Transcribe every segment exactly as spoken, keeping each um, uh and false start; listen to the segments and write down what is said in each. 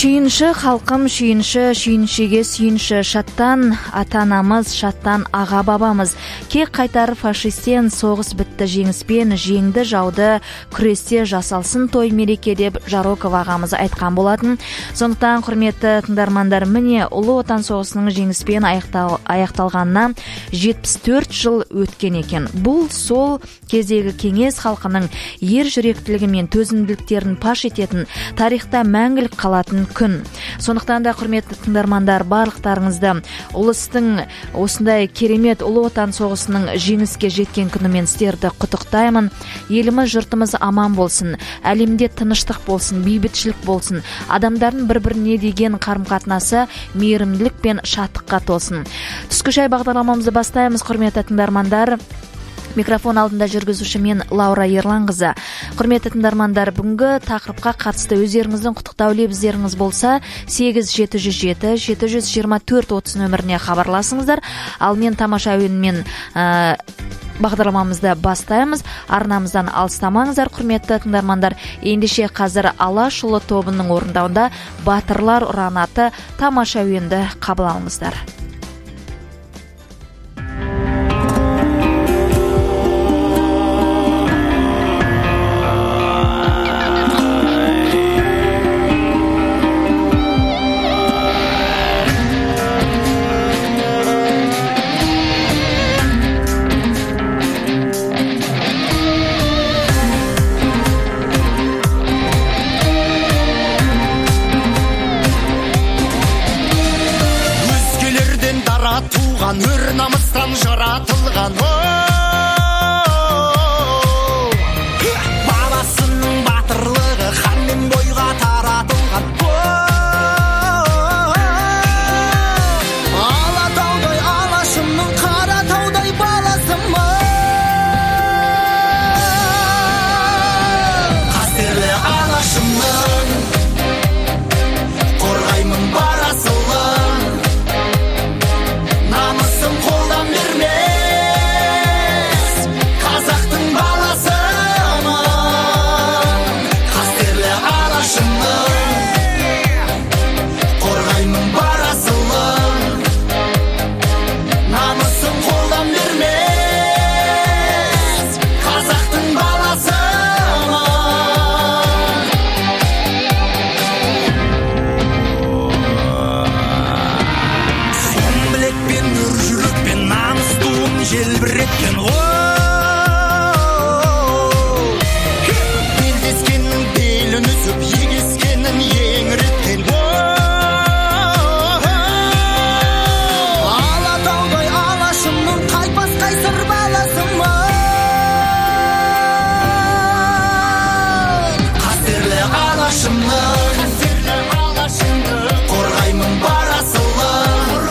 Шүйінші халқым, шүйінші, шүйіншіге сүйінші, шаттан ата-анамыз, шаттан аға-бабамыз. Кек қайтар фашистен, соғыс бітті жеңіспен, жеңді жауды, күресте жасалсын той мереке деп Жароков ағамыз айтқан болатын. Сондықтан, құрметті тыңдармандар, міне Ұлы Отан соғысының жеңіспен аяқтал, аяқталғанына жетпіс төрт жыл өткен екен. Бұл сол кездегі кеңес халқының ер жүректілігі мен төзімділіктерін паш ететін, тарихта мәңгілік қалатын күн. Сондықтан да, құрметті тыңдармандар, барлықтарыңызды ұлыстың осындай керемет Ұлы Отан соғысының жеңіске жеткен күнімен сіздерді құттықтаймын. Еліміз, жұртымыз аман болсын, әлемде тыныштық болсын, бейбітшілік болсын, адамдардың бір-біріне деген қарым-қатынасы мейірімділік пен шаттыққа толсын. Түскі шай бағдарламамызды бастаймыз, құрметті тыңдармандар. Микрофон алдында жүргізуші мен Лаура Ерланқызы. Құрметті тыңдармандар, бүгінгі тақырыпқа қатысты өздеріңіздің құттықтау лебіздеріңіз болса, сегіз жеті жүз жеті жеті жүз жиырма төрт отыз нөміріне хабарласыңыздар. Ал мен тамаша әуенмен ә, бағдарламамызды бастаймыз. Арнамыздан алыстамаңыздар, құрметті тыңдармандар. Ендеше қазір Алашұлы тобының орындауында Батырлар ұраны атты тамаша әуенді қабыл алыңыздар. Өр намыстан жаратылған, баласының батырлығы хан мен бойға таратылған. Алатаудай алашымның, қаратаудай баласымын. Қастерлі алашымның, қорғаймын барасылын. Қолдан бермес қазақтың баласымын. Қастерлі алашымның, қорғаймын барасылын. Намысын қолдан бермес қазақтың баласымын. Сон білекпен өр жүрекпен намыс туын желбіреткен ғой. Белдескеннің белін үзіп, егескенін еңіреткен ғой. Алатаудай алашымның, қайтпас қайсыр баласымын. Қастерлі алашымның, қорғаймын барасылын.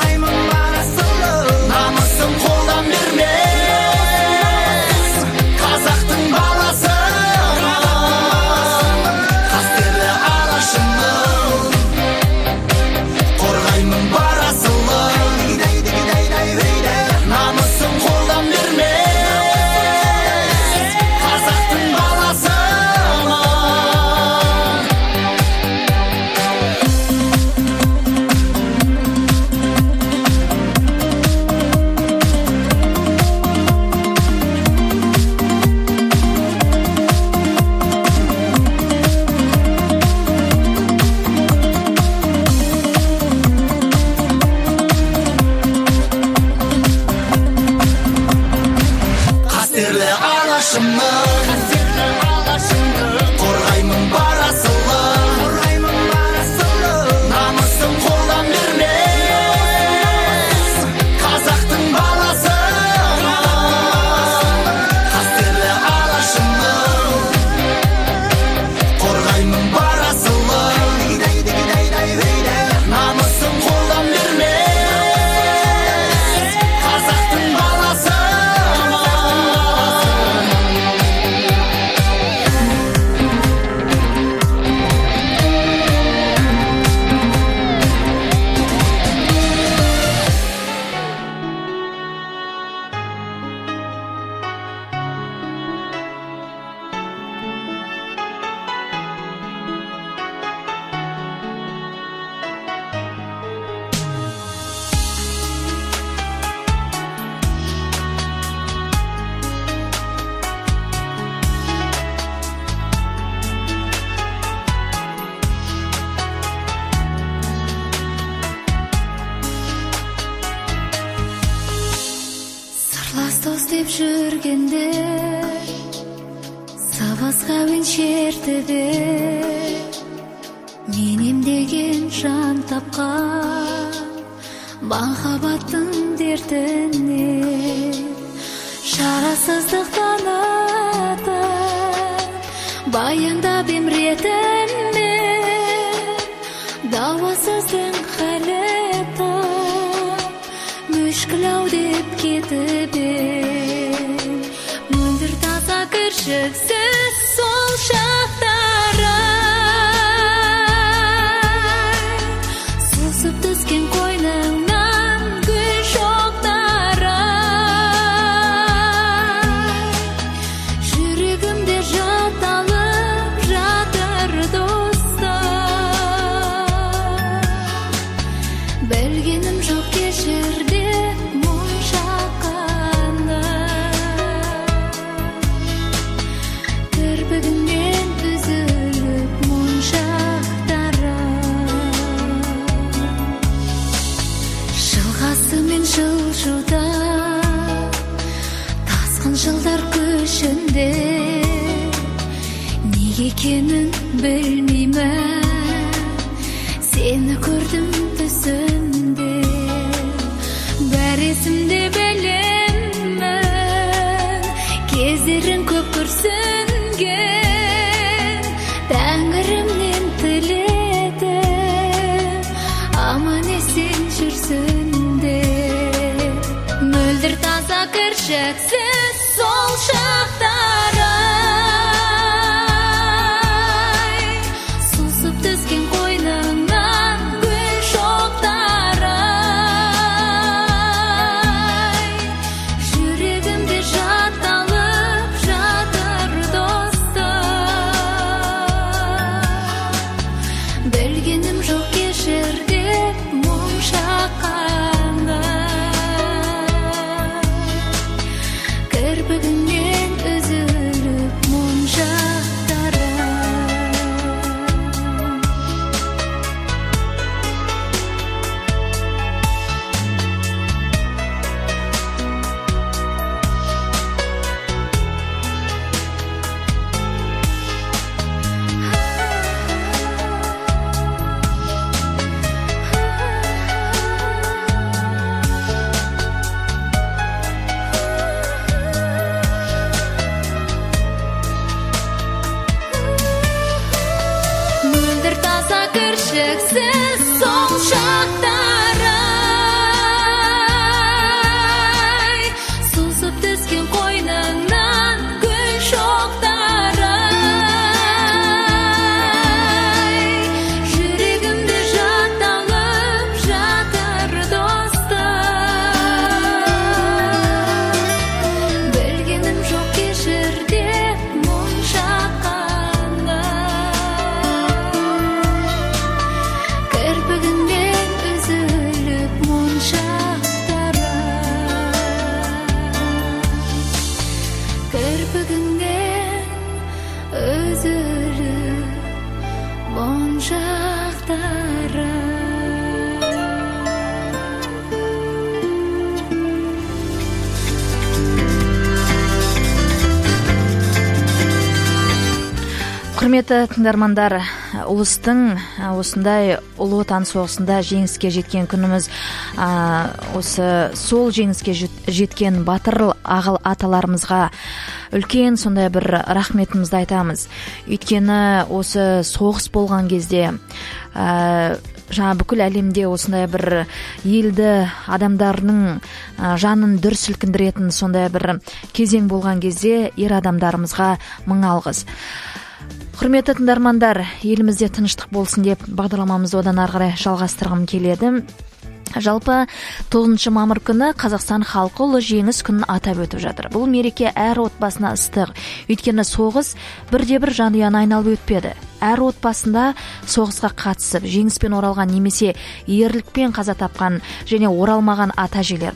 Намысын қолдан бермес қазақтың баласымын. Қастерлі алашымның, қорғаймын барасылын. Намысын қолдан бермес қазақтың баласымын. Қастерлі алашымның, қорғаймын барасылын. Намысын қолдан бермес қазақтың баласымын. Қастерлі алашымның, қорғаймын барасылын. Намысын қолдан бермес қазақтың баласымын. дос деп жүргенде сабасқа мен шертіде мен емдеген жан тапқан махаббаттың дертіне шарасыздықтан атып баяндап емретімде дауасыздың халі мүшкілау деп кетіп ем мөлдір таза кіршіксіз сол шақтары сусып түскен қойныңнан гүл шоқтары жүрегімде жаталып жатыр достар білгенім жоқ кешірде жылжуда тасқын жылдар көшінде неге екенін білмеймін сені көрдім түсімде бәр есімде білемін кездерің көп күрсінген тәңірімнен тіледім аман есен жүрсін мөлдір таза кіршіксіз сол шақтары сусып түскен қойныңнан гүл шоқтары жүрегімде жаталып жатыр достар білгенім жоқ кешір деп мұң шаққанда кірпігіңнен үзіліп моншақтары кіршіксіз сол шақтары сусып түскен қойныңнан гүл шоқтары жүрегімде жаталып жатыр достар білгенім жоқ кешір деп мұң шаққанда кірпігіңнен үзіліп моншақтары кірпігіңнен үзіліп моншақтары құрметті тыңдармандар, ұлыстың осындай ұлы отан соғысында жеңіске жеткен күніміз, осы сол жеңіске жеткен батыр ағыл аталарымызға үлкен сондай бір рахметімізді айтамыз. Өйткені осы соғыс болған кезде жаңа бүкіл әлемде осындай бір елді адамдарының жанын дүр сілкіндіретін сондай бір кезең болған кезде ер адамдарымызға мың алғыс. Құрметті тыңдармандар, елімізде тыныштық болсын деп бағдарламамызды одан ары қарай жалғастырғым келеді. Жалпы тоғызыншы мамыр күні Қазақстан халқы ұлы жеңіс күнін атап өтіп жатыр. Бұл мереке әр отбасына ыстық. Өйткені соғыс бірде-бір жанұяны айналып өтпеді. Әр отбасында соғысқа қатысып, жеңіспен оралған немесе ерлікпен қаза тапқан және оралмаған ата-әжелер бар.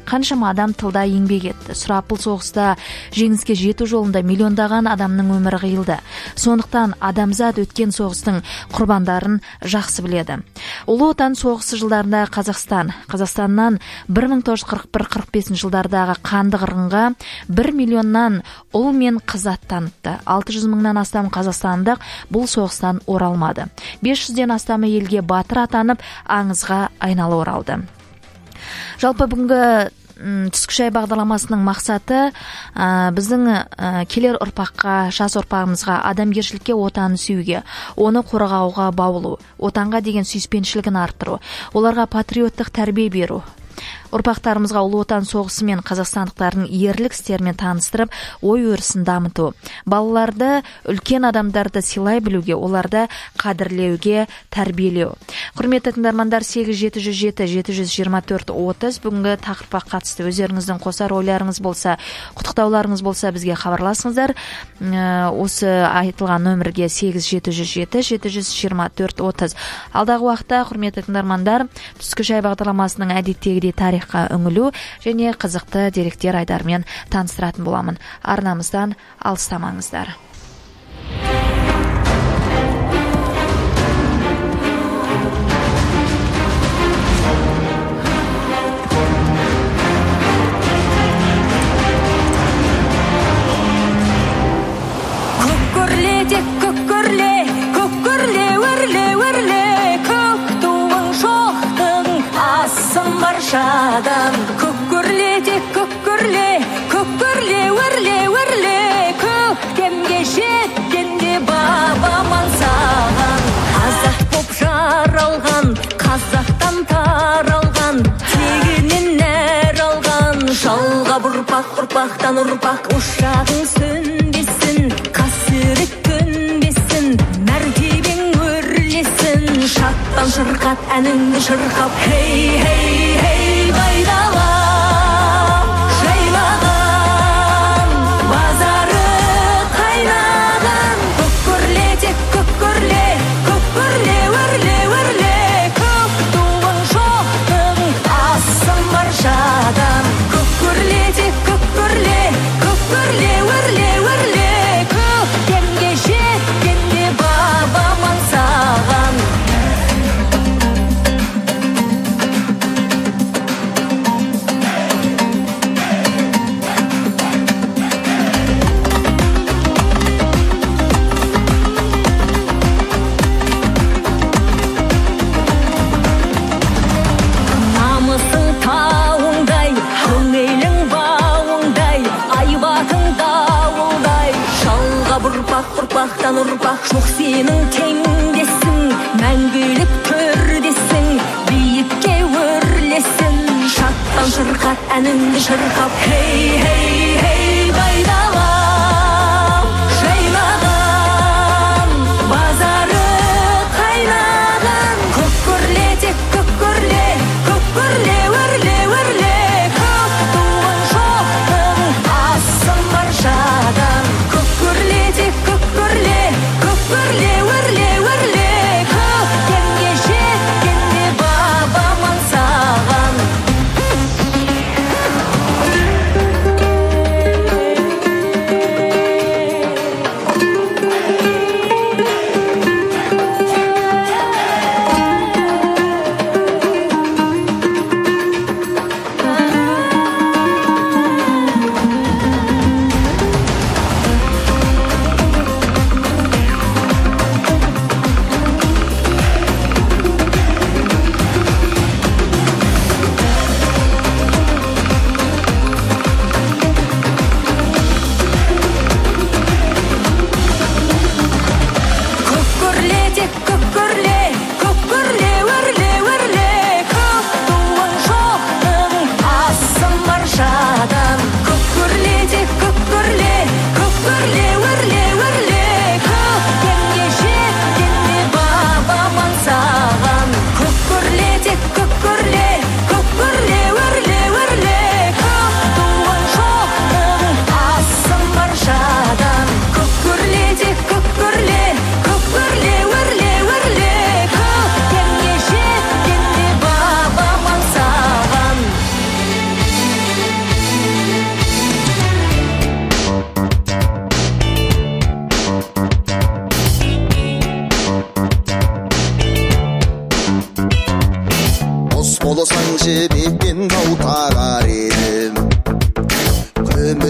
Қаншама адам тылда еңбек етті. Сұрапыл соғыста жеңіске жету жолында миллиондаған адамның өмірі қиылды. Сондықтан адамзат өткен соғыстың құрбандарын жақсы біледі. Ұлы Отан соғысы жылдарында Қазақстан, Қазақстаннан бір мың тоғыз жүз қырық бір қырық бесінші жылдардағы қанды қырғынға бір миллионнан ұл мен қыз аттаныпты. алты жүз мыңнан астам қазақстандық бұл соғыстан оралмады. бес жүзден астамы елге батыр атанып, аңызға айналы оралды. Жалпы бүгінгі түскі шай бағдарламасының мақсаты біздің келер ұрпаққа, жас ұрпағымызға адамгершілікке, отанын сүюге, оны қорғауға баулу, отанға деген сүйіспеншілігін арттыру, оларға патриоттық тәрбие беру. Ұрпақтарымызға Ұлы Отан соғысы мен қазақстандықтардың ерлік істерімен таныстырып, ой өрісін дамыту. Балаларды, үлкен адамдарды сыйлай білуге, оларды қадірлеуге тәрбиелеу. Құрметті тыңдармандар, сегіз жеті жүз жеті жеті жүз жиырма төрт отыз бүгінгі тақырыпқа қатысты өздеріңіздің қосар ойларыңыз болса, құттықтауларыңыз болса, бізге хабарласыңыздар. Осы айтылған нөмірге сегіз жеті жүз жеті жеті жүз жиырма төрт отыз. Алдағы уақытта, құрметті тыңдармандар, түскі шай бағдарламасының әдеттегідей тарихқа үңілу және қызықты деректер айдарымен таныстыратын боламын. Арнамыздан алыстамаңыздар. Көккөрле тек көккөрле, көккөрле өрле өрле, көк туың шоқтың асын баршадан. Көккөрле тек көккөрле, көккөрле өрле өрле, көктемге жеткенде бабаман саған. Қазақ боп жаралған, қазақтан таралған, тегінен нәр алған, жалғап ұрпақ ұрпақтан ұрпақ, ошағың сөнбесін, қасірет көнбесін, мәртебең өрлесін. Шаттан шырқат әніңді шырқап, хей хей хей байдала жайлаған, базары қайнаған. Көккөрле тек көккөрле, көккөрле өрле өрле, көк туың шоқтың асын баршадан. Көккөрле тек көккөрле, көккөрле өрле өрле, көктемге жеткенде бабаман саған. Намысың тауыңдай, көңілің бауыңдай, айбатың дауылдай, жалғап ұрпақ ұрпақтан ұрпақ, жоқ сенің теңдесің, мәңгілік төрдесің, биікке өрлесін. Шаттан шырқат әніңді шырқап, хей хей хей байдала жайлаған, базары қайнаған. Көккөрле тек көккөрле, көккөрле өрле өрле, көк туың шоқтың асын баршадан. Көккөрле тек көккөрле, көккөрле өрле өрле, көктемге жеткенде бабаман саған.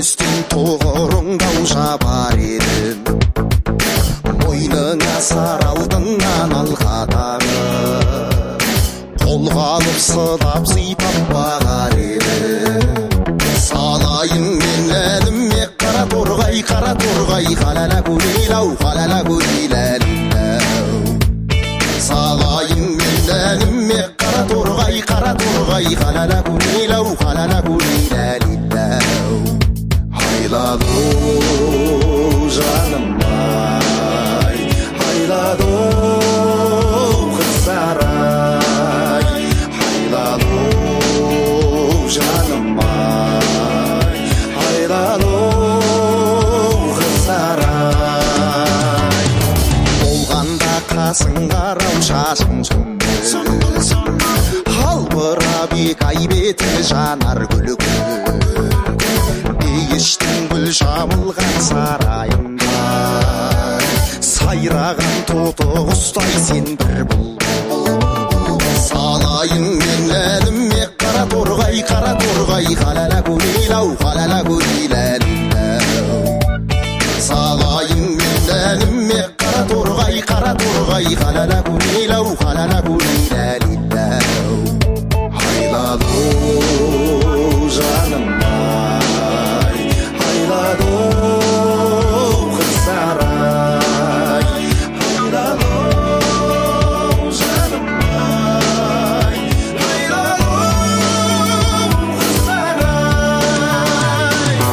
күрестен тоғырыңдау жабар едім, мойныңа сары алтыннан алқа тағып, қолға алып сыдап сыйпап бағар едім. Салайын мен әліме қара торғай, қара торғай, қалала гулилау, қалала гулилалилау. Салайын мен әліме қара торғай, қара торғай, қалала гулилау, қалала гулилалилау. Hayladı canım ay, hayladı kızsaray, hayladı canım ay, hayladı kızsaray. Olğanda qasın qarau şaşın sümbül, halbıra bir kaybeti janar gülü gül. Ешттің гүл жамылған сарайында, сайраған тоты ұстай сен бір бұлбұл. Салайын мен әліме қара торғай, қара торғай, қалала гулилау, қалала гулилалилау. Салайын мен әліме қара торғай, қара торғай, қалала гулилау, қалала гулилалилау. Hayladı canım hayladı kızsaray, hayladı canım ay, hayladı kızsaray.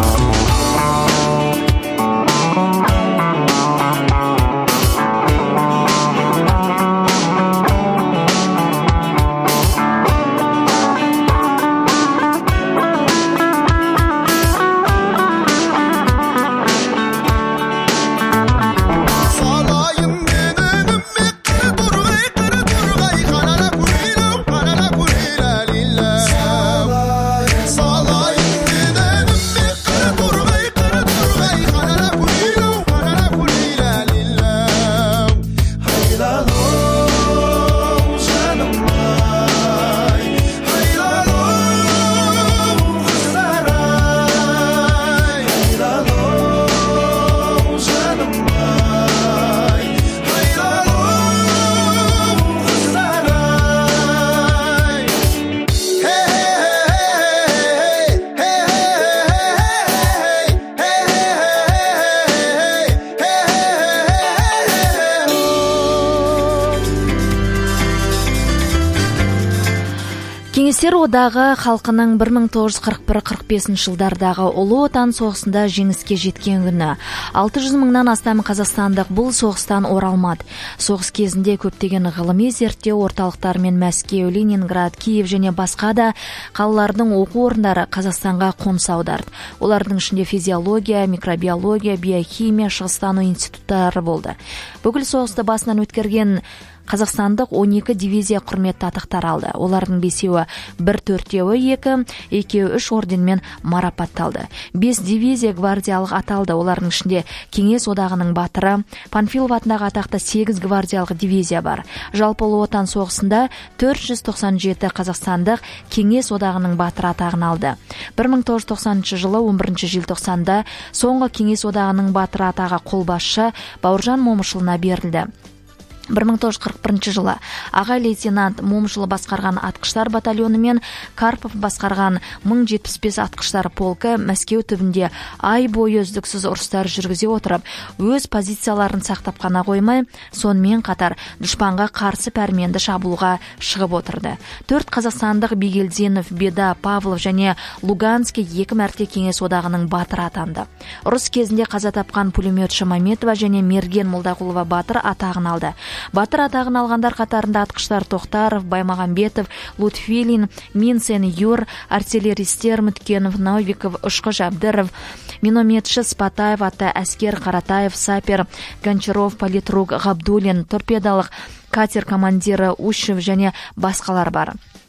Кеңестер одағы халқының бір мың тоғыз жүз қырық бір қырық бесінші жылдардағы ұлы отан соғысында жеңіске жеткен күні. алты жүз мыңнан астам қазақстандық бұл соғыстан оралмады. Соғыс кезінде көптеген ғылыми зерттеу орталықтары мен Мәскеу, Ленинград, Киев және басқа да қалалардың оқу орындары Қазақстанға қоныс аударды. Олардың ішінде физиология, микробиология, биохимия, шығыстану институттары болды. Бүкіл соғысты басынан өткерген қазақстандық он екі дивизия құрметті атақтар алды. Олардың бесеуі бір төртеуі екі, екеуі үш орденмен марапатталды. Бес дивизия гвардиялық аталды. Олардың ішінде Кеңес одағының батыры, Панфилов атындағы атақты сегіз гвардиялық дивизия бар. Жалпы ұлы отан соғысында төрт жүз тоқсан жеті қазақстандық Кеңес одағының батыры атағын алды. бір мың тоғыз жүз тоқсаныншы жылы он бірінші желтоқсанда соңғы Кеңес одағының батыры атағы қолбасшы Бауыржан Момышұлына берілді. бір мың тоғыз жүз қырық бірінші жылы аға лейтенант Момышұлы басқарған атқыштар батальоны мен Карпов басқарған мың жетпіс бес атқыштар полкі Мәскеу түбінде ай бойы үздіксіз ұрыстар жүргізе отырып, өз позицияларын сақтап қана қоймай, сонымен қатар дұшпанға қарсы пәрменді шабуылға шығып отырды. Төрт қазақстандық Бигелдинов, Беда, Павлов және Луганский екі мәрте Кеңес одағының батыры атанды. Ұрыс кезінде қаза тапқан пулеметші Маметова және Мерген Молдағұлова батыр атағын алды. Батыр атағын алғандар қатарында атқыштар Тоқтаров, Баймағамбетов, Лутфилин, Минсен, Юр, артиллеристер Мүткенов, Новиков, Ұшқыш Абдыров, минометші Спатаев атты әскер Қаратаев, Сапер, Гончаров, политрук Ғабдулин, торпедалық катер командирі Ушев және басқалар бар.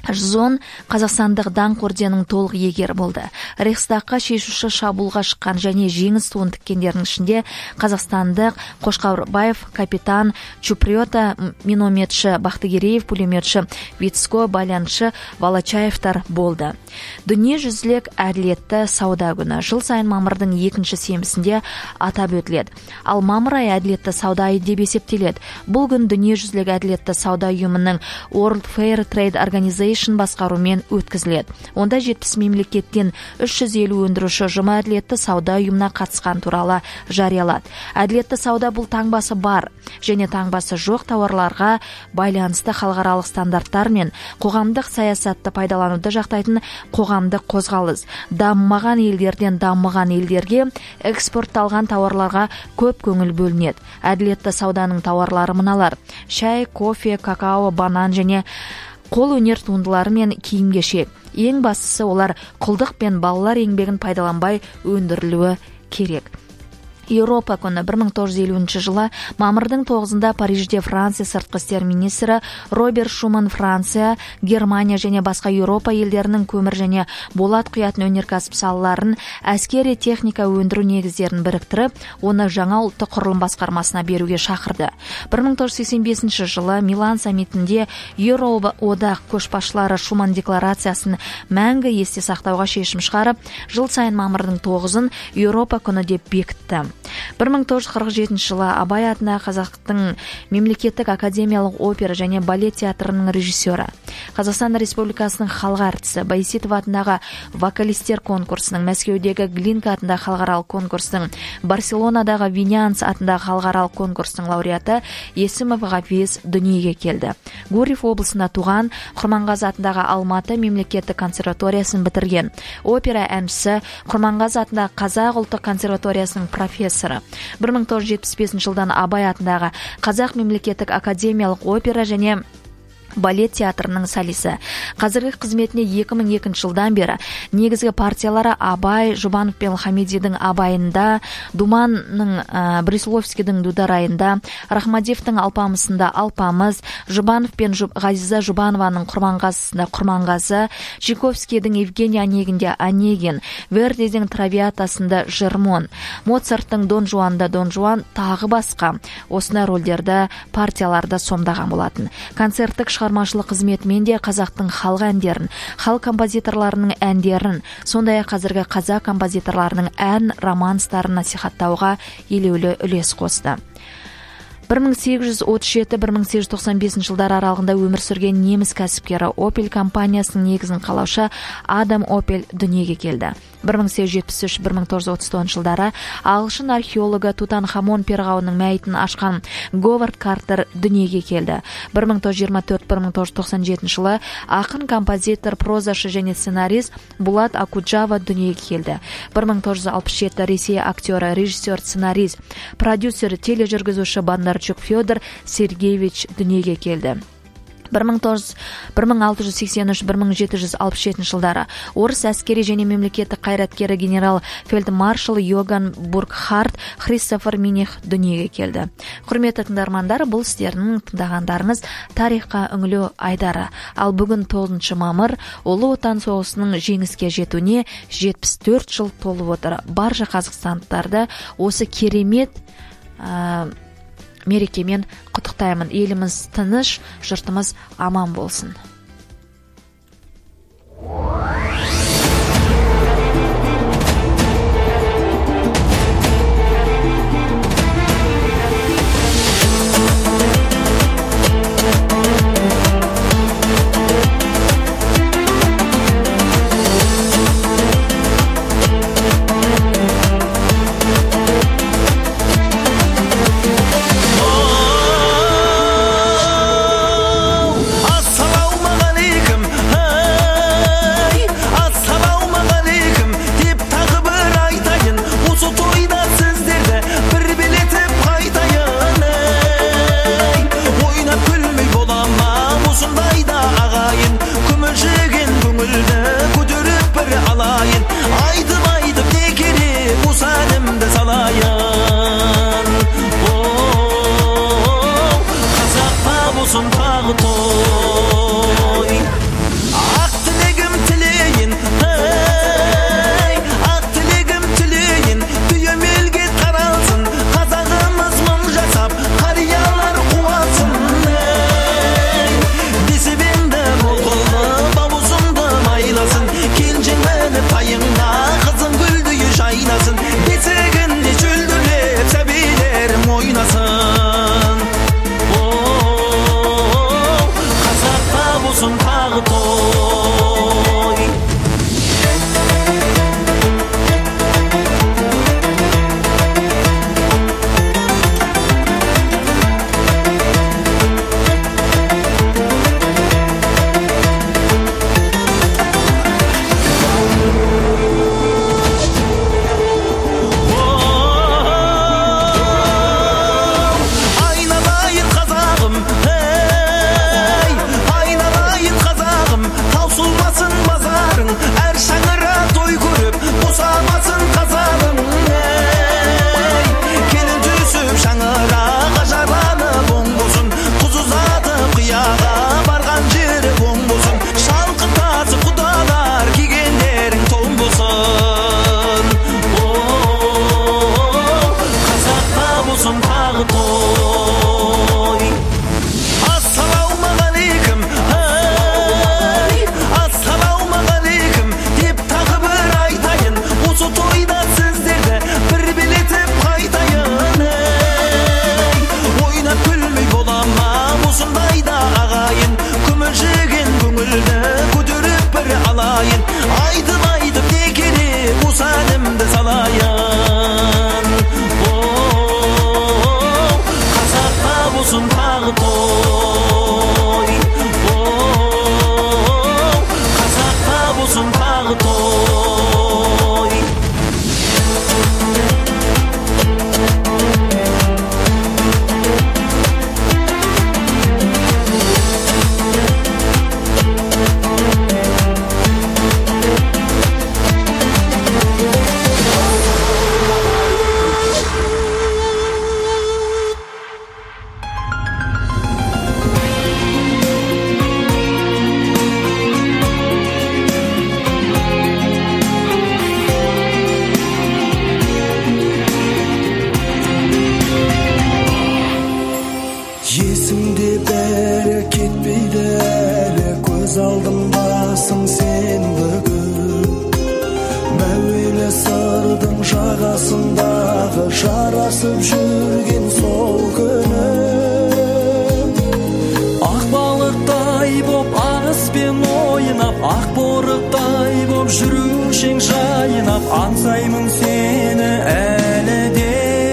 жүз он қазақстандық даңқ орденінің толық иегері болды. Рейхстагқа шешуші шабуылға шыққан және жеңіс туын тіккендердің ішінде қазақстандық Қошқарбаев, капитан Чупрета, минометші Бақтыгереев, пулеметші Вицко, байланысшы Волочаевтар болды. Дүниежүзілік әділетті сауда күні жыл сайын мамырдың екінші сенбісінде атап өтіледі. Ал мамыр айы әділетті сауда айы деп есептеледі. Бұл күн дүниежүзілік әділетті сауда ұйымының World Fair Trade Organization басқарумен өткізіледі. Онда жетпіс мемлекеттен үш жүз елу өндіруші ұжымы әділетті сауда ұйымына қатысқан туралы жариялады. Әділетті сауда бұл таңбасы бар және таңбасы жоқ тауарларға байланысты халықаралық стандарттар мен қоғамдық саясатты пайдалануды жақтайтын қоғамдық қозғалыс. Дамымаған елдерден дамыған елдерге экспортталған тауарларға көп көңіл бөлінеді. Әділетті сауданың тауарлары мыналар: шай, кофе, какао, банан және қол өнер туындылары мен киім-кешек. Ең бастысы олар құлдық пен балалар еңбегін пайдаланбай өндірілуі керек. Еуропа күні бір мың тоғыз жүз елуінші жылы мамырдың тоғызында Парижде Франция сыртқы істер министрі Роберт Шуман Франция, Германия және басқа Еуропа елдерінің көмір және болат құятын өнеркәсіп салаларын әскери техника өндіру негіздерін біріктіріп, оны жаңа ұлттық құрылым басқармасына беруге шақырды. бір мың тоғыз жүз сексен бесінші жылы Милан саммитінде Еуроодақ көшбасшылары Шуман декларациясын мәңгі есте сақтауға шешім шығарып, жыл сайын мамырдың тоғызын Еуропа күні деп бекітті. бір мың тоғыз жүз қырық жетінші жылы Абай атындағы Қазақтың мемлекеттік академиялық опера және балет театрының режиссері, Қазақстан Республикасының халық әртісі, Байсетов атындағы вокалистер конкурсының, Мәскеудегі Глинка атындағы халықаралық конкурстың, Барселонадағы Винянс атындағы халықаралық конкурстың лауреаты Есімов Ғафиз дүниеге келді. Гурьев облысында туған, Құрманғазы атындағы Алматы мемлекеттік консерваториясын бітірген. Опера әншісі, Құрманғазы атындағы Қазақ ұлттық консерваториясының профессоры. бір мың тоғыз жүз жетпіс бесінші жылдан Абай атындағы Қазақ мемлекеттік академиялық опера және балет театрының солисі. Қазіргі қызметіне екі мың екінші жылдан бері негізгі партиялары Абай, Жұбанов пен Хамидидің Абайында, Думанның ә, Брисловскийдің Дударайында, Рахмадиевтің Алпамысында Алпамыс, Жұбанов пен Жұб... Ғазиза Жұбанованың Құрманғазысында Құрманғазы, Чайковскийдің Евгений Онегинде Онегин, Вердидің Травиатасында Жермон, Моцарттың Дон Жуанда Дон Жуан, тағы басқа осындай рөлдерді партияларда сомдаған болатын. Концерттік шығармашылық қызметімен де қазақтың халық әндерін, халық композиторларының әндерін, сондай-ақ қазіргі қазақ композиторларының ән романстарын насихаттауға елеулі үлес қосты. бір мың сегіз жүз отыз жеті - бір мың сегіз жүз тоқсан бесінші жылдар аралығында өмір сүрген неміс кәсіпкері, Opel компаниясының негізін қалаушы Адам Opel дүниеге келді. бір мың сегіз жүз жетпіс үш - бір мың тоғыз жүз отыз тоғызыншы жылдары ағылшын археологы Тутанхамон перғауынның мәйітін ашқан Говард Картер дүниеге келді. бір мың тоғыз жүз жиырма төрт - бір мың тоғыз жүз тоқсан жетінші жылы ақын, композитор, прозашы және сценарист Булат Акуджава дүниеге келді. бір мың тоғыз жүз алпыс жеті Ресей актері, режиссер, сценарист, продюсер, тележүргізуші Бандар Федор Сергеевич дүниеге келді. бір мың алты жүз сексен үш - бір мың жеті жүз алпыс жетінші жылдары орыс әскери және мемлекеттік қайраткері генерал фельдмаршал Йоган Бургхард Христофер Миних дүниеге келді. Құрметті тыңдармандар, бұл сіздердің тыңдағандарыңыз тарихқа үңілу айдары. Ал бүгін тоғызыншы мамыр Ұлы Отан соғысының жеңіске жетуіне жетпіс төрт жыл толып отыр. Барша қазақстандықтарды осы керемет ә, мерекемен құттықтаймын. Еліміз тыныш, жұртымыз аман болсын. жүрушің жайнап, аңсаймын сені әлі де.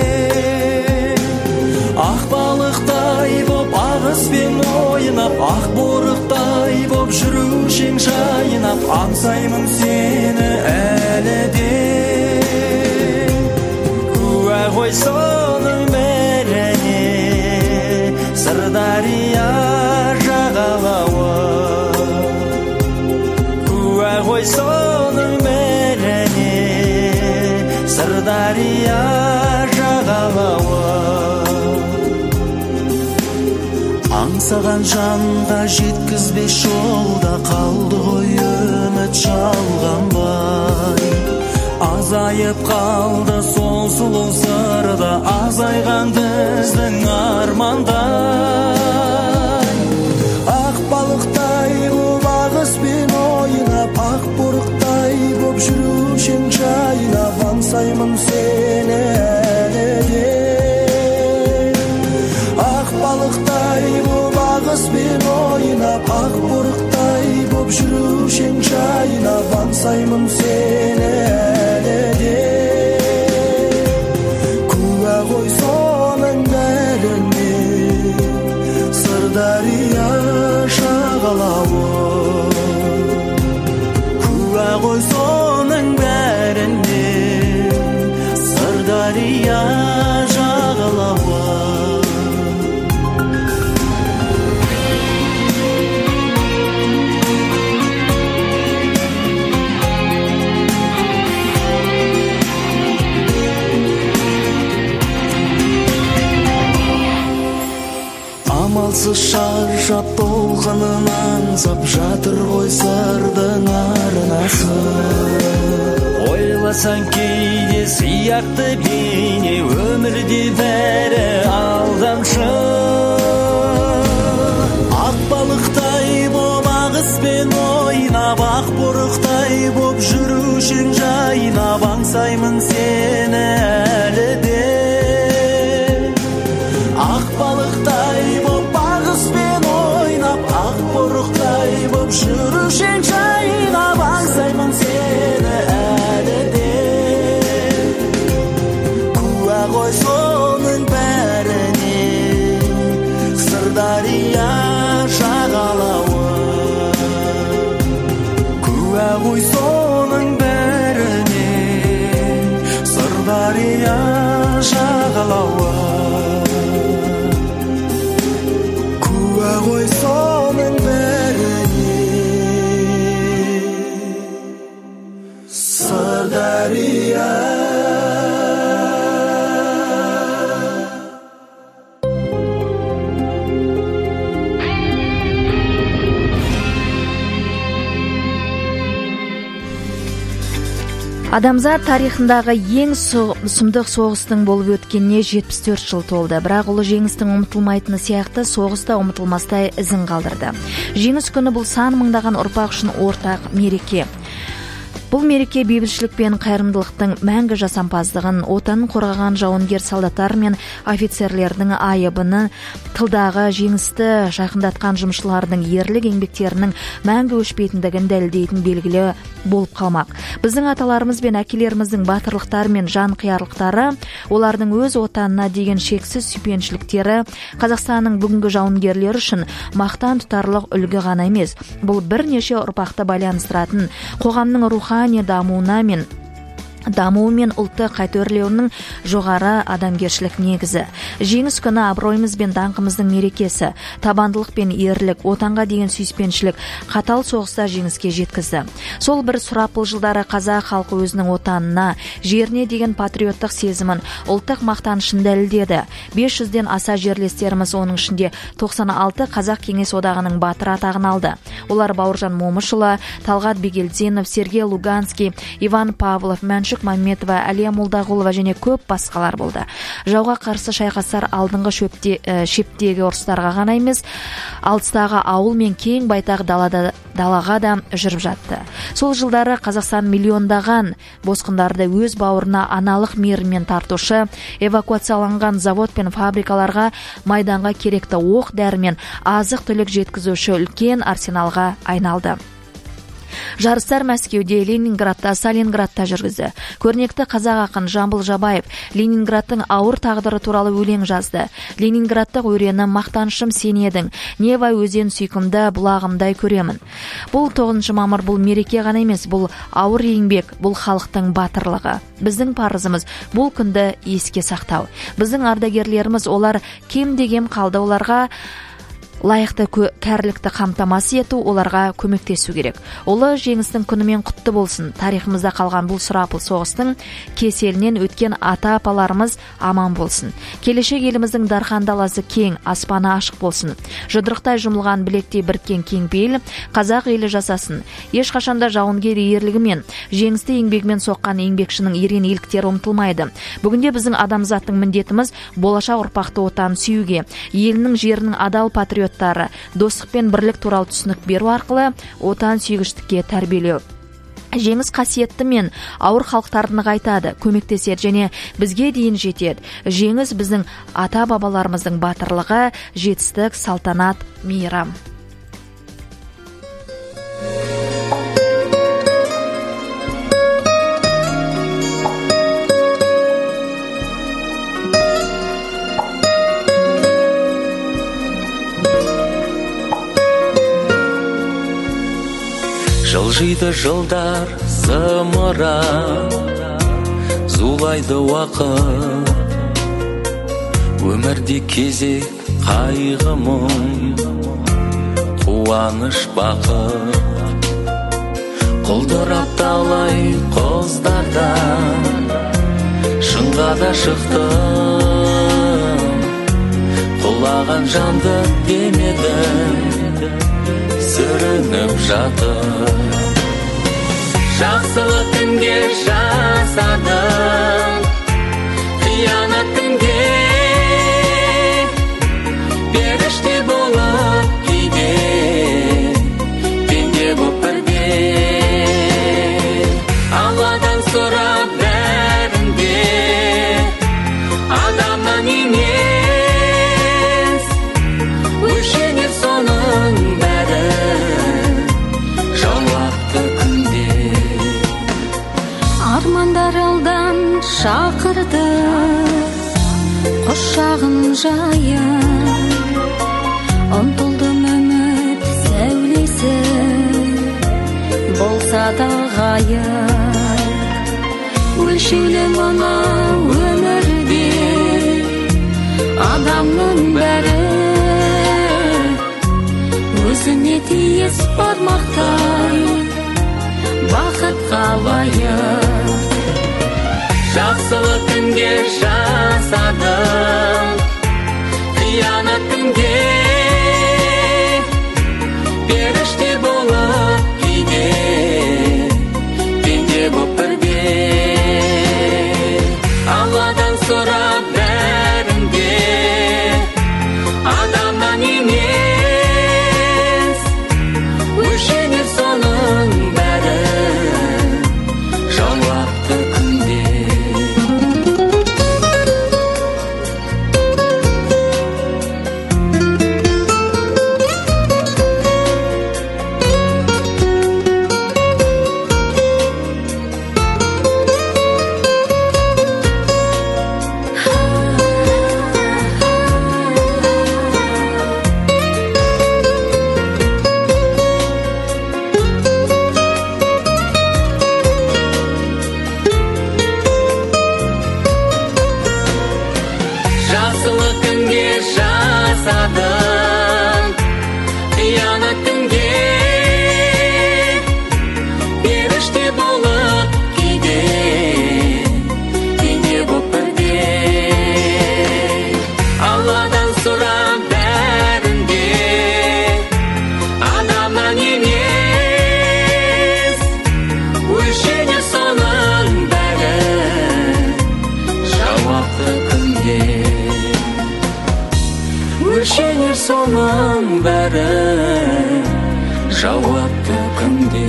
Ақ балықтай боп ағыспен ойнап, ақ борықтай боп жүрушің жайнап, аңсаймын сені әлі де. Куә ғой соның бәріне Сырдария жағалауы. Куә ғой соның бәріне Сырдария жағалауы. Аңсаған жанға жеткізбей жолда қалды ғой үміт жалғанбай. Азайып қалды сол сұлу сырда, азайған біздің армандай. Ақ балықтай боп ағыспен ойнап, ақ борықтай боп жүрушің жайнап, аңсаймын сені әлі де. Ақ балықтай боп ағыспен ойнап, ақ борықтай боп жүрушің жайнап, аңсаймын сені әлі де. Куә ғой соның бәріне Сырдария жағалауы. Куә ғой соның бәріне Сырдария жағалауы. Амалсыз шаршап толқынын аңсап жатыр ғой сырдың арнасы. Ойласаң кейде сияқты бейне, өмірде бәрі алдамшы. Ақ балықтай боп ағыспен ойнап, ақ борықтай боп жүрушің жайнап, аңсаймын сені әлі де. Ақ балықтай боп ағыспен ойнап, ақ борықтай боп жүрушің жайнап, аңсаймын сені әлі де. Куә ғой соның бәріне Сырдария жағалауы. Куә ғой соның бәріне Сырдария жағалауы. Куә ғой соның бәріне Сырдария. Адамзат тарихындағы ең сұмдық соғыстың болып өткеніне жетпіс төрт жыл толды. Бірақ ұлы жеңістің ұмытылмайтыны сияқты соғыс та ұмытылмастай ізін қалдырды. Жеңіс күні бұл сан мыңдаған ұрпақ үшін ортақ мереке. Бұл мереке бейбітшілік пен қайырымдылықтың мәңгі жасампаздығын, отанын қорғаған жауынгер солдаттар мен офицерлердің айыбыны, тылдағы жеңісті жақындатқан жұмысшылардың ерлік еңбектерінің мәңгі өшпейтіндігін дәлелдейтін белгілі болып қалмақ. Біздің аталарымыз бен әкелеріміздің батырлықтары мен жанқиярлықтары, олардың өз отанына деген шексіз сүйпеншіліктері Қазақстанның бүгінгі жауынгерлері үшін мақтан тұтарлық үлгі ғана емес, бұл бірнеше ұрпақты байланыстыратын қоғамның рухани дамуына мен дамуы мен ұлтты қайта өрлеуінің жоғары адамгершілік негізі. Жеңіс күні абыройымыз бен даңқымыздың мерекесі, табандылық пен ерлік, отанға деген сүйіспеншілік қатал соғыста жеңіске жеткізді. Сол бір сұрапыл жылдары қазақ халқы өзінің отанына, жеріне деген патриоттық сезімін, ұлттық мақтанышын дәлелдеді. бес жүзден аса жерлестеріміз, оның ішінде тоқсан алты қазақ кеңес одағының батыры атағын алды. Олар Бауыржан Момышұлы, Талғат Бегелдинов, Сергей Луганский, Иван Павлов, Мәншүк Мәметова, Әлия Молдағұлова және көп басқалар болды. Жауға қарсы шайқастар алдыңғы шөпте, ә, шептегі ұрыстарға ғана емес, алыстағы ауыл мен кең байтақ далада, далаға да жүріп жатты. Сол жылдары Қазақстан миллиондаған босқындарды өз бауырына аналық мейіріммен тартушы, эвакуацияланған завод пен фабрикаларға, майданға керекті оқ дәрі мен азық түлік жеткізуші үлкен арсеналға айналды. Жарыстар Мәскеуде, Ленинградта, Сталинградта жүргізді. Көрнекті қазақ ақын Жамбыл Жабаев Ленинградтың ауыр тағдыры туралы өлең жазды. Ленинградтық өрені мақтанышым сен едің, Нева өзен сүйкімді бұлағымдай көремін. Бұл тоғызыншы мамыр бұл мереке ғана емес, бұл ауыр еңбек, бұл халықтың батырлығы. Біздің парызымыз бұл күнді еске сақтау. Біздің ардагерлеріміз, олар кем деген қалды, оларға лайықты кәрілікті қамтамасыз ету, оларға көмектесу керек. Ұлы жеңістің күнімен құтты болсын. Тарихымызда қалған бұл сұрапыл соғыстың кеселінен өткен ата-апаларымыз аман болсын. Келешек еліміздің дархан даласы кең, аспаны ашық болсын. Жұдырықтай жұмылған білектей біріккен кең пейіл қазақ елі жасасын. Ешқашанда жауынгер ерлігімен, жеңісті еңбегімен соққан еңбекшінің ерен еліктері ұмытылмайды. Бүгінде біздің адамзаттың міндетіміз болашақ ұрпақты отан сүюге, елінің жерінің адал патриот достық пен бірлік туралы түсінік беру арқылы отан сүйгіштікке тәрбиелеу. Жеңіс қасиетті мен ауыр халықтарды нығайтады, көмектеседі және бізге дейін жетеді. Жеңіс біздің ата-бабаларымыздың батырлығы, жетістік, салтанат, мейрам. Жылжиды жылдар зымыра, зулайды уақыт, өмірде кезек қайғы мұң, қуаныш бақыт. Құлдырап талай қоздардан шыңға да шықтым, құлаған жанды демедім, сүрініп жатыр. Жақсылық кімге жасадым, қиянат кімге, періште болып кейде, пенде боп бірге. Алладан сұрап бәрінде, адамнан емес, өлшенер соның бәрі. Армандар алдан шақырды, құшағын жайып, ұмтылдым үміт сәулесі, болса да ғайып. Өлшеулі мұны өмірде, адамның бәрі, өзіне тиіс бармақтай, бақытқа лайық. Жақсылық кімге жасадым, қиянат кімге, періште болып кейде, пенде боп бірге. Алладан сұрап бәрінде, адамнан емес, өлшенер соның бәрі. Жауапты күнде. Жақсылық кімге жасадым, қиянат кімге, періште болып кейде, пенде боп бірге. Алладан сұрап бәрінде, адамнан емес, өлшенер соның бәрі. Жауапты күнде. Өлшенер соның бәрі, жауапты күнде.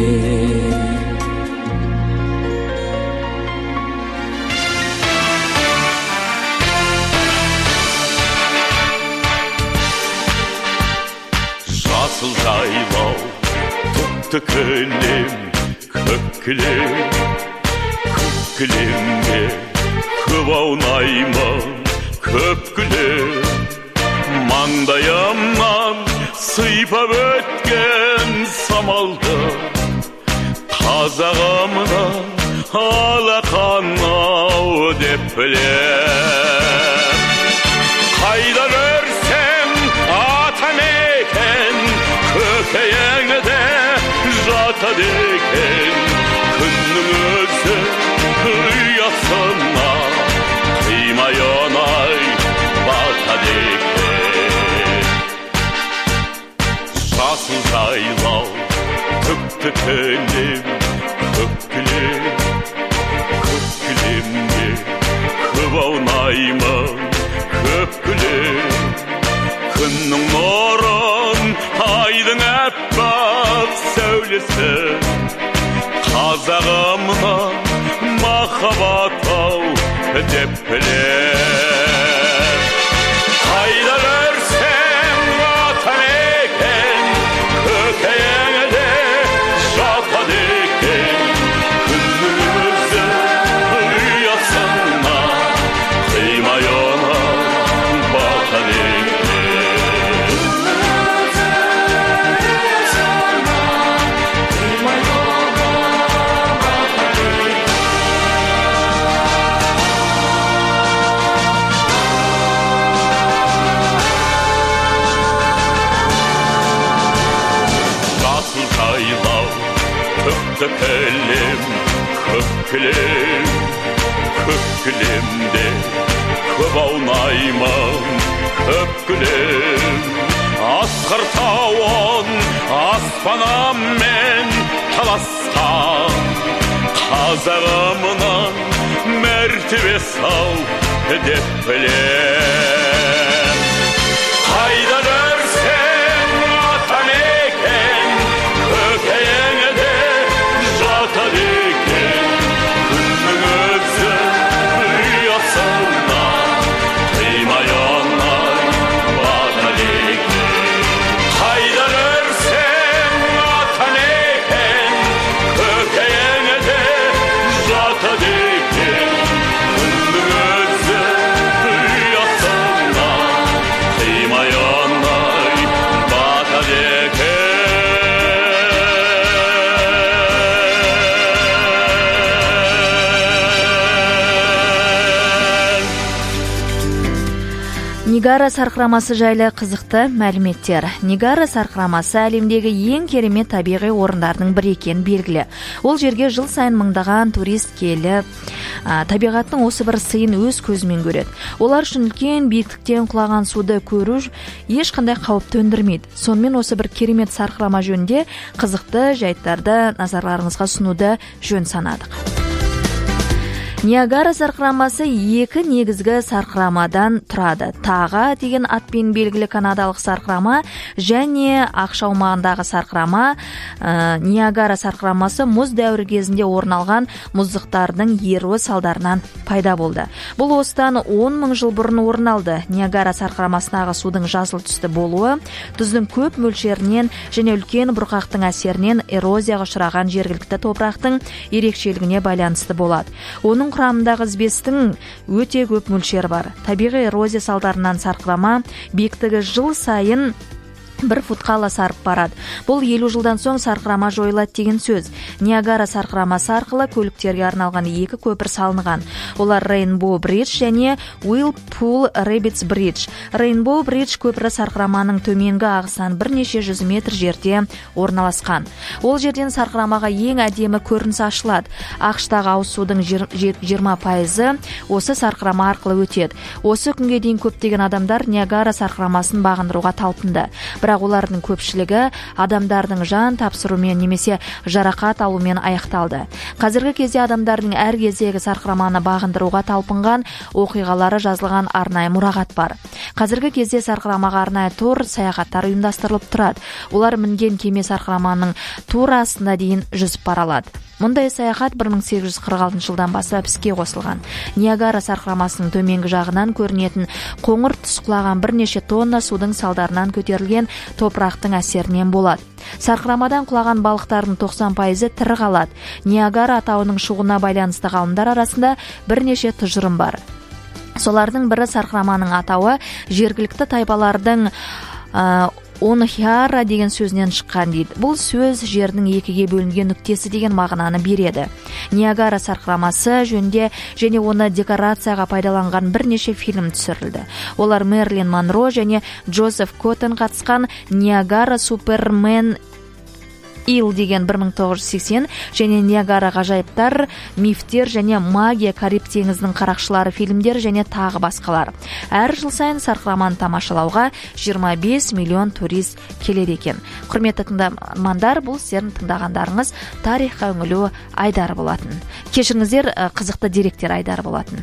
Жасыл жайлау, түп көкті кілем, көк кілем, көк кілемде көп аунаймын, көп кілем. Маңдайымнан сыйпап өткен самалды, қазағымнан алақанау деп білем. Қайда көрсем атамекен, көкейіңде жатады екен. Күннің өзі ұясына қимай оңай батады екен. Жасыл жайлау, түкті кілем, көк кілем, көк кілемде көп аунаймын, көп кілем. Күннің нұрын, айдың әппақ сәулесі, қазағымнан махаббат ау деп білем. Қайда көрсем атамекен, көкейіңде жатады екен. Күннің өзі ұясына қимай оңай батады екен. Көк кілем, көк кілем, көк кілемде көп аунаймын, көк кілем. Асқар тауын аспанаммен таласқан, қазағымнан мәртебе сау деп білем. Қайда көрсем атамекен, көкейіңде жатады екен. Күннің өзі ұясына қимай оңай батады екен. Қайда көрсем атамекен, көкейіңде жатады екен. Күннің өзі ұясына қимай оңай батады екен. Нигара сарқырамасы жайлы қызықты мәліметтер. Нигара сарқырамасы әлемдегі ең керемет табиғи орындардың бірі екені белгілі. Ол жерге жыл сайын мыңдаған турист келіп, табиғаттың осы бір сыйын өз көзімен көреді. Олар үшін үлкен биіктіктен құлаған суды көру ешқандай қауіп төндірмейді. Сонымен осы бір керемет сарқырама жөнінде қызықты жайттарды назарларыңызға ұсынуды жөн санадық. Ниагара сарқырамасы екі негізгі сарқырамадан тұрады. Тага деген атпен белгілі канадалық сарқырама және ақш аумағындағы сарқырама. ә, Ниагара сарқырамасы мұз дәуірі кезінде орын алған мұздықтардың еруі салдарынан пайда болды. Бұл осыдан он мың жыл бұрын орын алды. Ниагара сарқырамасындағы судың жасыл түсті болуы тұздың көп мөлшерінен және үлкен бұрқақтың әсерінен эрозияға ұшыраған жергілікті топырақтың ерекшелігіне байланысты болады. Оның құрамындағы ізбестің өте көп мөлшері бар. Табиғи эрозия салдарынан сарқырама биіктігі жыл сайын бір футқа ала сарып барады. Бұл елу жылдан соң сарқырама жойылады деген сөз. Ниагара сарқырамасы арқылы көліктерге арналған екі көпір салынған. Олар Rainbow Bridge және Whirlpool Rapids Bridge. Rainbow Bridge көпірі сарқыраманың төменгі ағысынан бірнеше жүз метр жерде орналасқан. Ол жерден сарқырамаға ең әдемі көрініс ашылады. ақштағы ауыз судың жиырма пайызы осы сарқырама арқылы өтеді. Осы күнге дейін көптеген адамдар Ниагара сарқырамасын бағындыруға талпынды. Бірақ олардың көпшілігі адамдардың жан тапсырумен немесе жарақат алумен аяқталды. Қазіргі кезде адамдардың әр кездегі сарқыраманы бағындыруға талпынған оқиғалары жазылған арнайы мұрағат бар. Қазіргі кезде сарқырамаға арнайы тур саяхаттар ұйымдастырылып тұрады. Олар мінген кеме сарқыраманың тура астына дейін жүзіп бара алады. Мұндай саяхат бір мың сегіз жүз қырық алтыншы жылдан бастап іске қосылған. Ниагара сарқырамасының төменгі жағынан көрінетін қоңыр түс құлаған бірнеше тонна судың салдарынан көтерілген топырақтың әсерінен болады. Сарқырамадан құлаған балықтардың тоқсан пайызы тірі қалады. Ниагара атауының шығуына байланысты ғалымдар арасында бірнеше тұжырым бар. Солардың бірі сарқыраманың атауы жергілікті тайпалардың ә, Онхиара деген сөзінен шыққан дейді. Бұл сөз жердің екіге бөлінген нүктесі деген мағынаны береді. Ниагара сарқырамасы жөнінде және оны декорацияға пайдаланған бірнеше фильм түсірілді. Олар Мерлин Монро және Джозеф Коттен қатысқан Ниагара Супермен Ил деген бір мың тоғыз жүз сексен және Ниагара ғажайыптар, мифтер және магия Кариб теңізінің қарақшылары фильмдер және тағы басқалар. Әр жыл сайын сарқыраманы тамашалауға жиырма бес миллион турист келеді екен. Құрметті тыңдармандар, бұл сіздердің тыңдағандарыңыз тарихқа үңілу айдары болатын. Кешіріңіздер, қызықты деректер айдары болатын.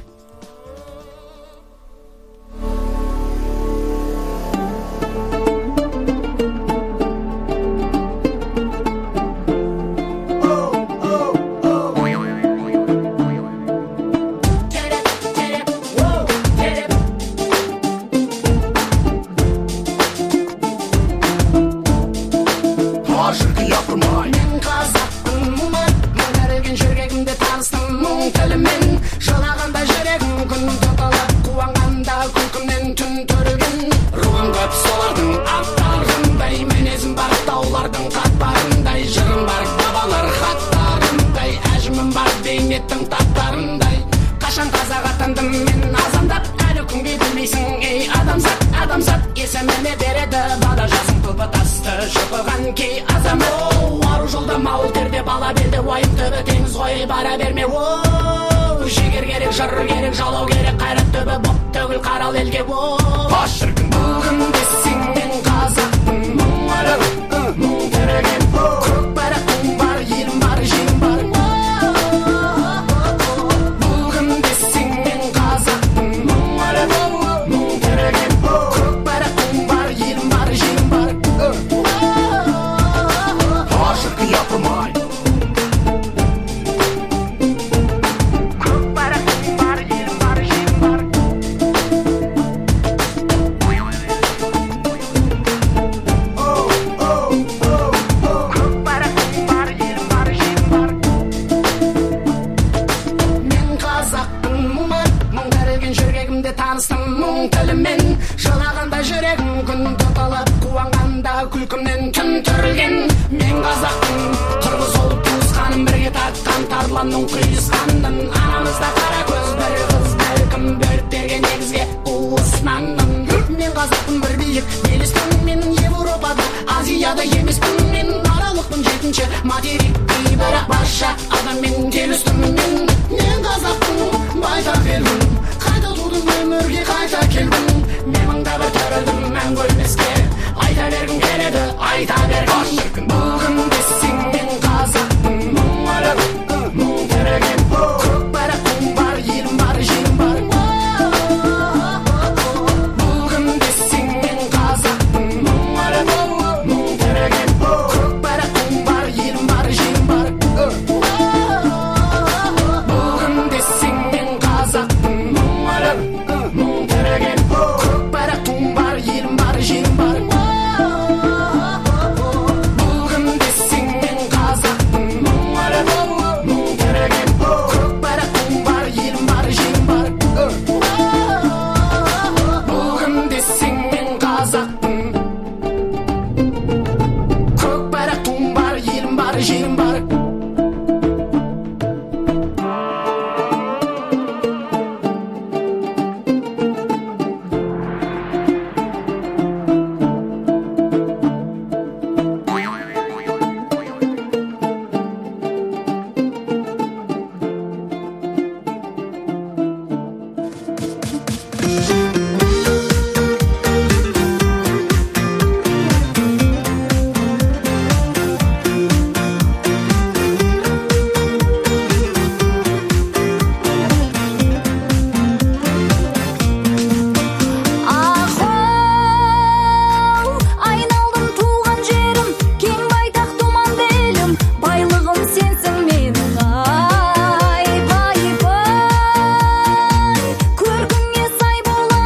Көркіңе сай бола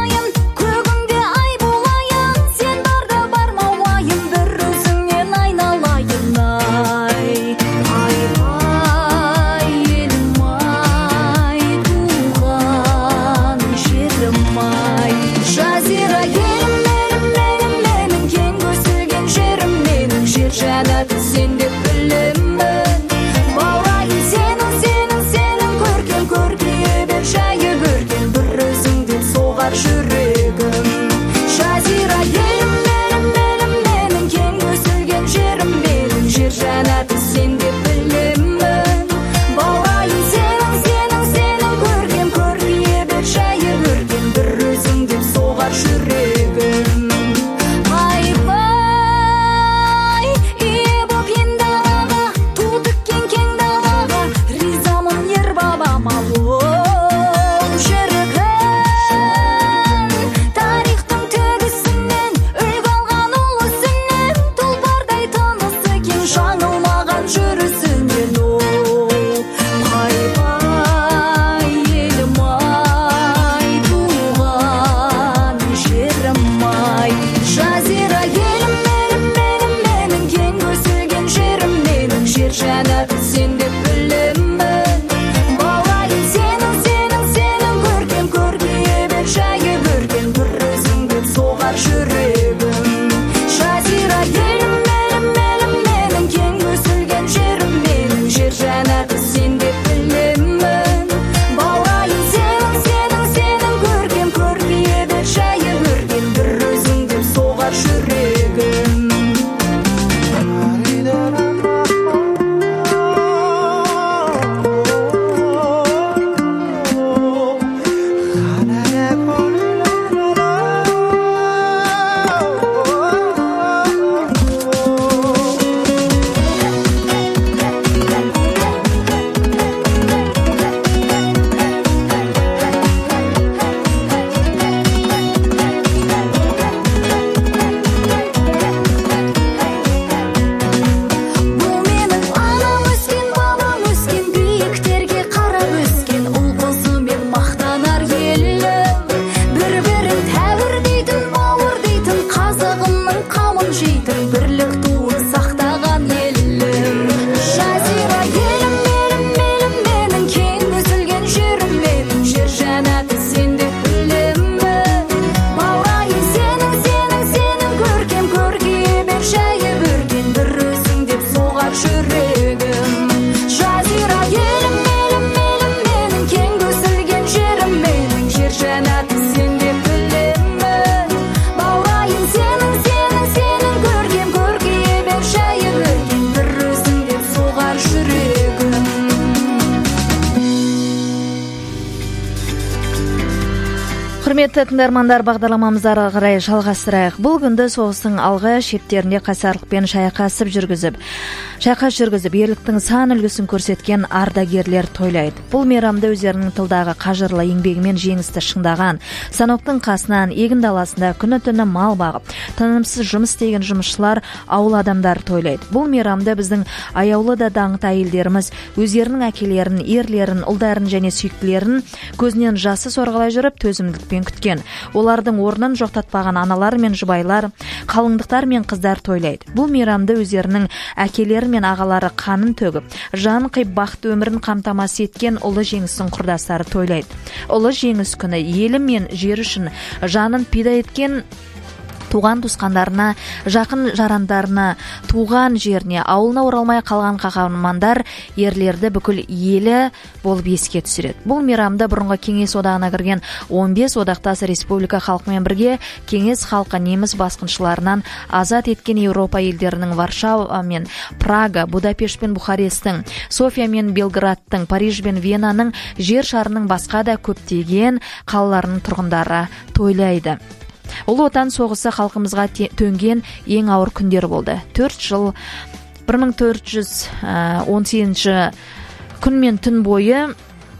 Құрметті тыңдармандар, бағдарламамызды ары қарай жалғастырайық. Бұл күнді соғыстың алғы шептерінде қайсарлықпен шайқасып жүргізіп, шайқас жүргізіп, ерліктің сан үлгісін көрсеткен ардагерлер тойлайды. Бұл мейрамды өздерінің тылдағы қажырлы еңбегімен жеңісті шыңдаған, станоктың қасынан егін даласында күні-түні мал бағып, тынымсыз жұмыс істеген жұмысшылар, ауыл адамдары тойлайды. Бұл мейрамды біздің аяулы да даңқты әйелдеріміз өздерінің әкелерін, ерлерін, ұлдарын және сүйіктілерін көзінен жасы сорғалай жүріп төзімділікпен күткен. Олардың орнын жоқтатпаған аналар мен жұбайлар, қалыңдықтар мен қыздар тойлайды. Бұл мейрамды өздерінің әкелері мен ағалары қанын төгіп, жан қиып бақытты өмірін қамтамасыз еткен ұлы жеңістің құрдастары тойлайды. Ұлы жеңіс күні елі мен жер үшін жанын пида еткен туған туысқандарына, жақын жарандарына, туған жеріне, ауылына оралмай қалған қаһармандар ерлерді бүкіл елі болып еске түсіреді. Бұл мейрамды бұрынғы Кеңес одағына кірген он бес одақтас республика халқымен бірге Кеңес халқы неміс басқыншыларынан азат еткен Еуропа елдерінің Варшава мен Прага, Будапешт пен Бухаресттің, София мен Белградтың, Париж бен Венаның, жер шарының басқа да көптеген қалаларының тұрғындары тойлайды. Ұлы отан соғысы халқымызға төнген ең ауыр күндер болды. төрт жыл бір мың төрт жүз он сегізінші күн мен түн бойы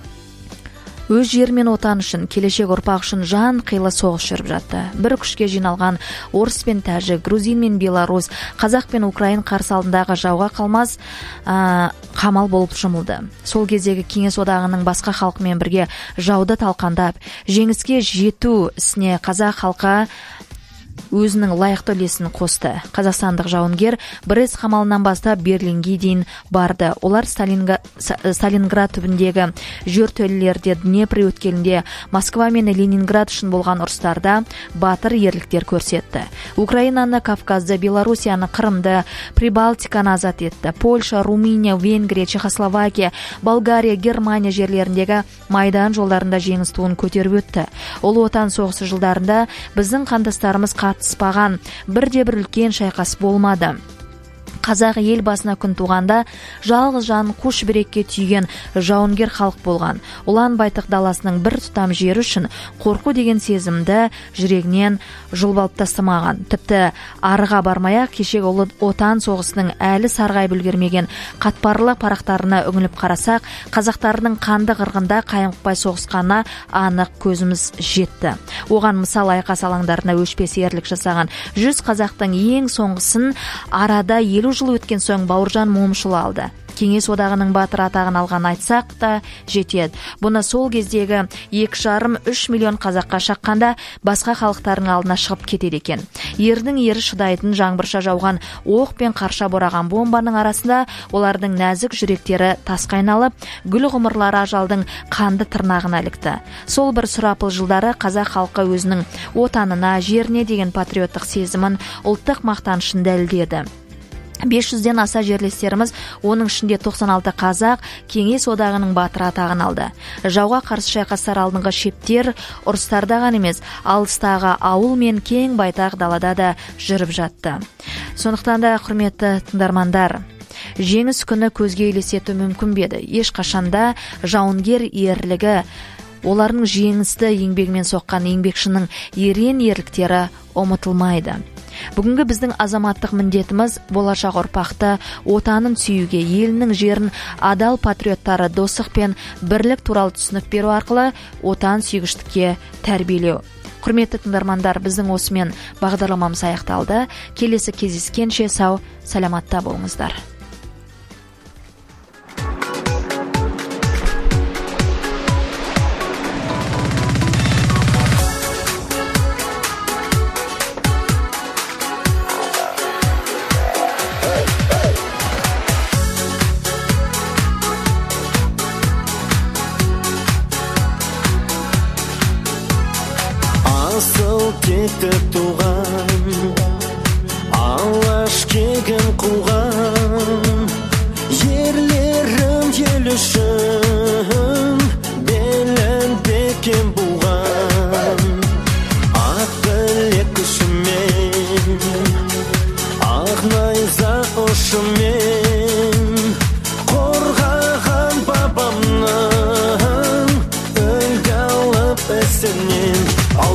өз жер мен отан үшін, келешек ұрпақ үшін жан қилы соғыс жүріп жатты. Бір күшке жиналған орыс пен тәжік, грузин мен белорус, қазақ пен украин қарсы алдындағы жауға қалмас ә, қамал болып жұмылды. Сол кездегі Кеңес одағының басқа халқымен бірге жауды талқандап, жеңіске жету ісіне қазақ халқы өзінің лайықты үлесін қосты. Қазақстандық жауынгер Брест қамалынан бастап Берлинге дейін барды. Олар Сталинга, Сталинград түбіндегі жертөлелерде, Днепр өткелінде, Москва мен Ленинград үшін болған ұрыстарда батыр ерліктер көрсетті. Украинаны, Кавказды, Белоруссияны, Қырымды, Прибалтиканы азат етті. Польша, Румыния, Венгрия, Чехословакия, Болгария, Германия жерлеріндегі майдан жолдарында жеңіс туын көтеріп өтті. Ұлы отан соғысы жылдарында біздің қандастарымыз қатыспаған бірде-бір үлкен шайқас болмады. Қазақ ел басына күн туғанда жалғыз жан қуш берекке түйген жауынгер халық болған. Ұлан байтық даласының бір тұтам жері үшін қорқу деген сезімді жүрегінен жұлып алып тастамаған. Тіпті арыға бармай-ақ кешегі ұлы отан соғысының әлі сарғайып үлгермеген қатпарлы парақтарына үңіліп қарасақ, қазақтардың қанды қырғында қаймықпай соғысқанына анық көзіміз жетті. Оған мысал айқас алаңдарына өшпес ерлік жасаған жүз қазақтың ең соңғысын арада елу жыл өткен соң Бауыржан Момышұлы алды. Кеңес одағының батыр атағын алған айтсақ та жетеді. Бұны сол кездегі екі жарым үш миллион қазаққа шаққанда басқа халықтардың алдына шығып кетеді екен. Ердің ері шыдайтын жаңбырша жауған оқ пен қарша бораған бомбаның арасында олардың нәзік жүректері тасқа айналып, гүл ғұмырлары ажалдың қанды тырнағына ілікті. Сол бір сұрапыл жылдары қазақ халқы өзінің отанына, жеріне деген патриоттық сезімін, ұлттық мақтанышын дәлелдеді. бес жүзден аса жерлестеріміз, оның ішінде тоқсан алты қазақ, Кеңес одағының батыр атағын алды. Жауға қарсы шайқастар алдыңғы шептер ұрыстарда ғана емес, алыстағы ауыл мен кең байтақ далада да жүріп жатты. Сондықтан да, құрметті тыңдармандар, жеңіс күні көзге елестету мүмкін беді. Ешқашанда жауынгер ерлігі, олардың жеңісті еңбегімен соққан еңбекшінің ерен ерліктері ұмытылмайды. Бүгінгі біздің азаматтық міндетіміз болашақ ұрпақты отанын сүюге, елінің жерін адал патриоттары достық пен бірлік туралы түсінік беру арқылы отан сүйгіштікке тәрбиелеу. Құрметті тыңдармандар, біздің осымен бағдарламамыз аяқталды. Келесі кездескенше сау, саламатта болыңыздар. Кетті туған, алаш кегін қуған, ерлерім ел үшін белін бекен буған. Ақ білек күшімен, ақ найза ұшымен қорғаған бабамның үлгі алып ісінен.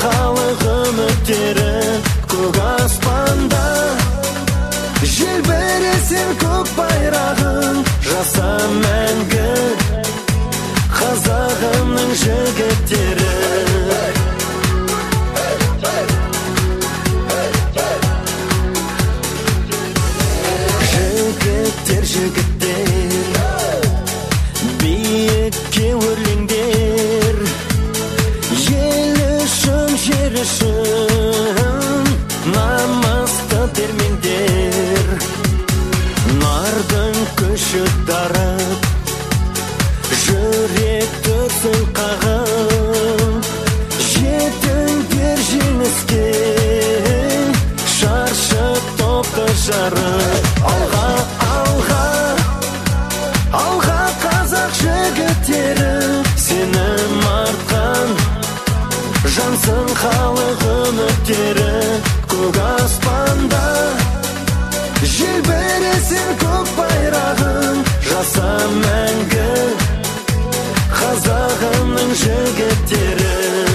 халық үміттері көк аспанда, желбіресін көк байрағын, жаса мәңгі қазағымның жігіттері. Жігіттер, жігіттер, биікке өрлеңдер, ел үшін, жер үшін намысты бермеңдер. Нардың күші дарып, жүрек дүрсіл қағып, жетіңдер жеңіске, шаршы топты жарып. Алға, алға, алға қазақ жігіттері, сенім артқан жансың халық үміттері көк аспанда, желбіресін көк байрағын, жаса мәңгі қазағымның жігіттері.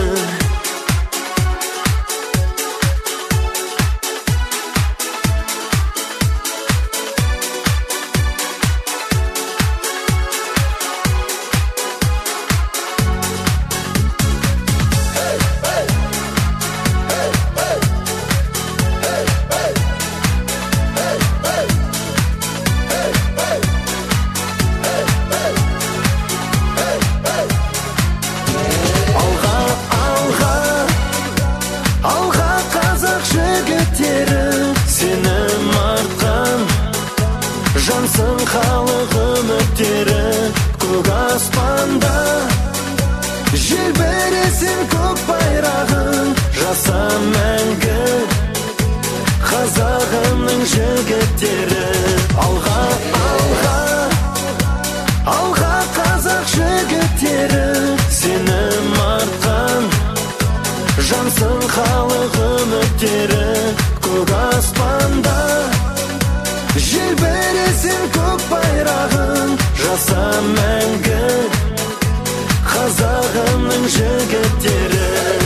Сенім артқан жансың халық үміттері көк аспанда, желбіресін көк байрағын, жаса мәңгі қазағымның жігіттері. Алға, алға, алға қазақ жігіттері, сенім артқан жансың халық үміттері көк аспанда, желбіресін көк байрағын, жаса мәңгі қазағымның жігіттері.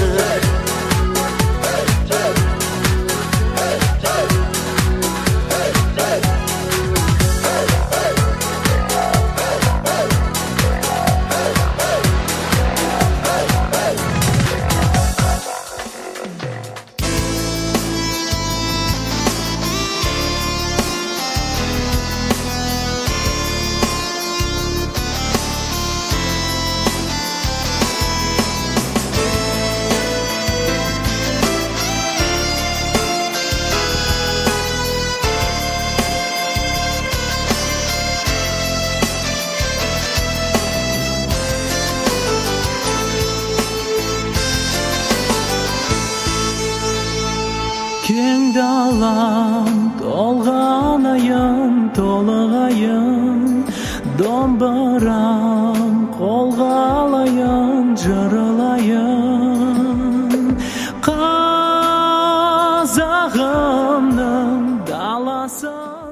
Кең далам толған айын, толығайын, домбырам қолға алайын, жырлайын. Қазағымның даласы